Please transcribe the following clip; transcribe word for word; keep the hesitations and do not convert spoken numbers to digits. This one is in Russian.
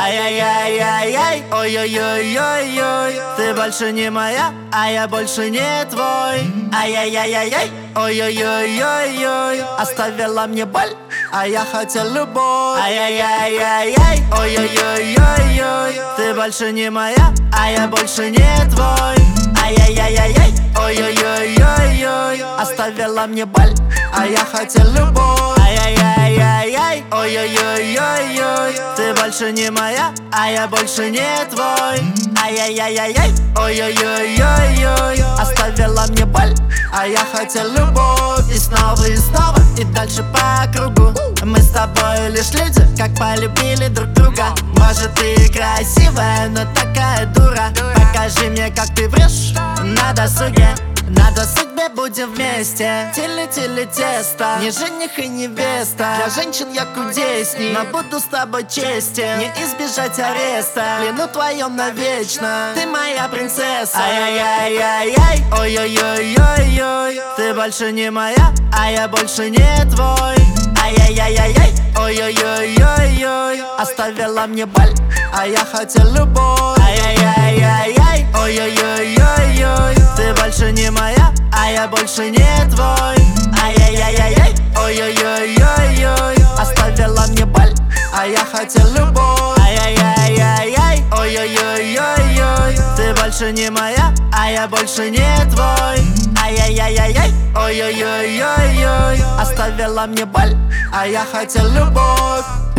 Ай-яй-яй-яй-яй, ой-ой-ой-ой-ой, ты больше не моя, а я больше не твой. Ай-яй-яй-яй-яй, ой-ой-ой-ой-ой, оставила мне боль, а я хотел любовь. Ай-яй-яй-яй-яй, ой-ой-ой-ой-ой, ты больше не моя, а я больше не твой. Ай-яй-яй-яй-яй, ой-ой-ой-ой-ой, оставила мне боль, а я хотел любовь. Ай-яй-яй-яй-яй, ой-ой-ой-ой-ой, ты больше не моя, а я больше не твой. Ай-яй-яй-яй-яй, ой-ой-ой-ой-ой, оставила мне боль, а я хотел любовь. И снова, и снова, и дальше по кругу. Мы с тобой лишь люди, как полюбили друг друга. Может, ты красивая, но такая дура. Покажи мне, как ты врешь на досуге. На досуге будем вместе. Тили-тили тесто, не жених и невеста. Для женщин я кудесней, но буду с тобой честен. Не избежать ареста, кляну твоем навечно. Ты моя принцесса. Ай-яй-яй-яй-яй, ой-ой-ой-ой-ой, ты больше не моя, а я больше не твой. Ай-яй-яй-яй-яй, ой-ой-ой-ой-ой, оставила мне боль, а я хотел любовь. Ай-яй-яй-яй-яй, ой-ой-ой-ой-ой, ты больше не моя, а я больше не твой. Ай-яй-яй-яй-яй, ой-ой-ой-ой-ой, оставила мне боль, а я хотел любовь. Ай-яй-яй-яй-яй, ой-ой-ой-ой-ой, ты больше не моя, а я больше не твой. Ай-яй-яй-яй-яй, ой-ой-ой-ой-ой, оставила мне боль, а я хотел любовь.